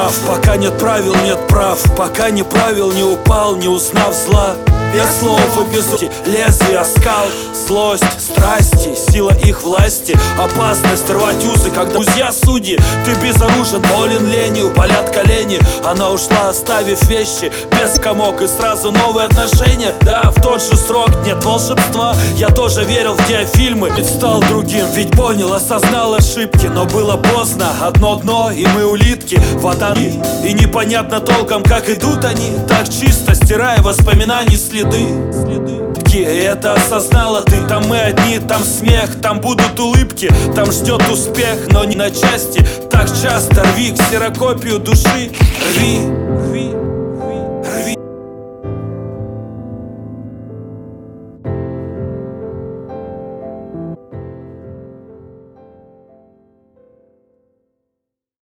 прав. Пока нет правил, нет прав. Пока не правил, не упал, не узнав зла. Без слов и без лезвия скал. Злость, страсти, сила их власти. Опасность рвать узы, когда друзья судьи. Ты безоружен, болен ленью, болят колени. Она ушла, оставив вещи без комок. И сразу новые отношения. Да, в тот же срок нет волшебства. Я тоже верил в диафильмы, ведь стал другим. Ведь понял, осознал ошибки. Но было поздно, одно дно, и мы улитки. Вода и непонятно толком, как идут они. Так чисто, стирая воспоминаний следы. И это осознала ты. Там мы одни, там смех, там будут улыбки. Там ждет успех, но не на части. Так часто рви ксерокопию души. Рви.